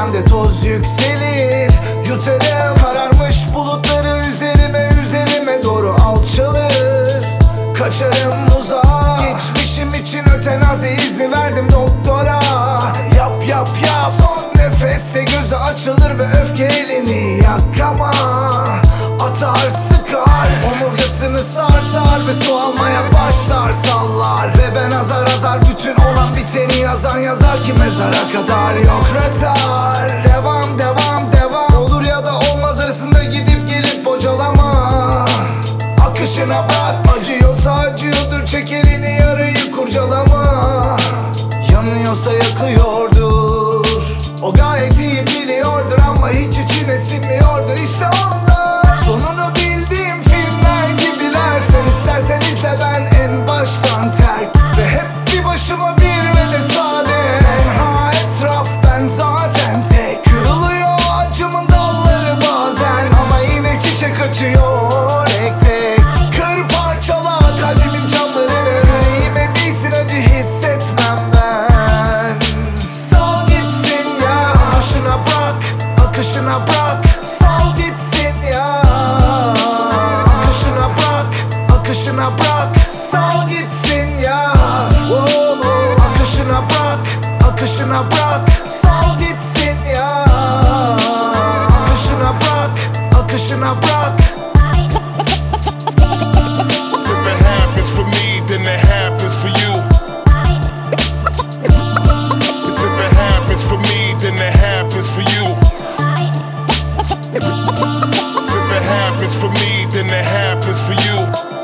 tepemde toz yükselir. Yutarım kararmış bulutları, üzerime doğru alçalır. Kaçarım uzağa, geçmişim için ötenazi izni verdim doktora. Yap yap yap, son nefeste gözü açılır ve öfke elini yakama atar sıkar. Omurgasını sarsar ve su almaya başlar sallar. Ve ben azar azar bütün olan biteni yazan yazar ki mezara kadar yok rötar. Devam devam devam, olur ya da olmaz arasında gidip gelip bocalama. Akışına bak, acıyorsa acıyordur, çek elini yarayı kurcalama. Yanıyorsa yakıyordur, o gayet iyi biliyordur ama hiç içine sinmiyordur işte ondan. Sonunu bildiğim filmler gibiler, sen istersen izle ben en baştan terk. Ve hep bir başıma bir ve de sade, tenha etraf ben zaten tek. Kırılıyor acımın dalları bazen ama yine çiçek açıyor tek tek. Kır parçala kalbimin camlarını, yüreğime değsin acı hissetmem ben. Sal gitsin ya, akışına bırak, akışına bırak. Sal gitsin ya, akışına bırak, akışına bırak. Sal gitsin ya, akışına bırak, akışına bırak. Sal gitsin ya, akışına bırak, akışına bırak. If it happens for me, then it happens for you. If it happens for me, then it happens for you. If it happens for me, then it happens for you.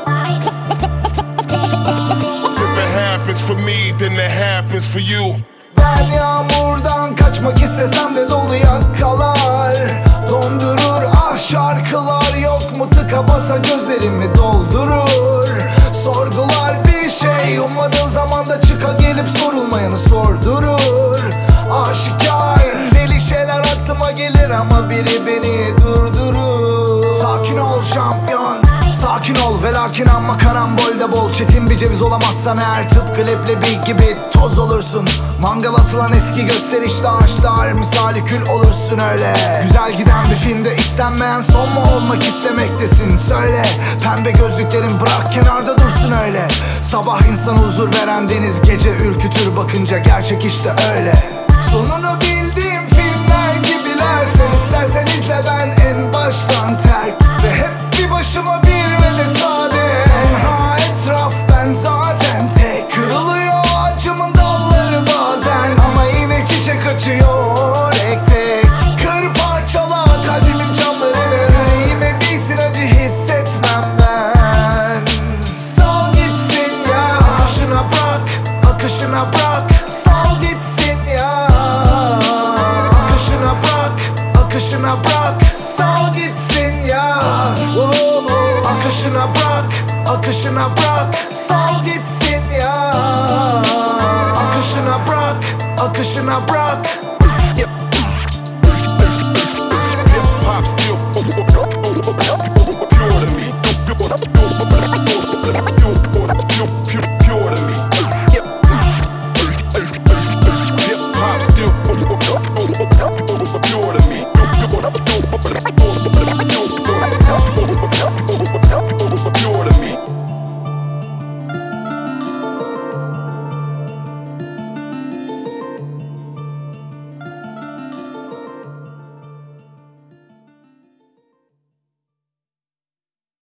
If it happens for me, then it happens for you. Ben yağmurdan kaçmak istesem de dolu yakalar dondurur. Ah şarkılar yok mu, tıka basa gözlerimi doldurur. Sorgular bir şey, ummadığın zamanda çıka gelip sorulmayanı sordurur. Aşikar deli şeyler aklıma gelir ama biri beni durdurur. Sakin ol şampiyon, sakin ol ve lakin ama karambolde bol. Çetin bir ceviz olamazsan eğer, tıpkı leblebi gibi toz olursun. Mangal atılan eski gösterişli ağaçlar misali kül olursun öyle. Güzel giden bir filmde istenmeyen son mu olmak istemektesin söyle. Pembe gözlüklerin bırak kenarda dursun öyle. Sabah insana huzur veren deniz, gece ürkütür bakınca gerçek işte öyle. Sonunu bildiğim filmler gibiler, sen istersen izle ben en baştan terk. Ve hep bir başıma bir ve de sade, tenha etraf ben zaten tek. Kırılıyor acımın dalları bazen ama yine çiçek açıyor tek tek. Kır parçala kalbimin camlarını, yüreğime değsin acı hissetmem ben. Sal gitsin ya, akışına bırak, akışına bırak. Sal gitsin ya, akışına bırak, akışına bırak. Sal gitsin ya, akışına bırak, akışına bırak. Sal gitsin ya, akışına bırak, akışına bırak. Hip hop still pure to me.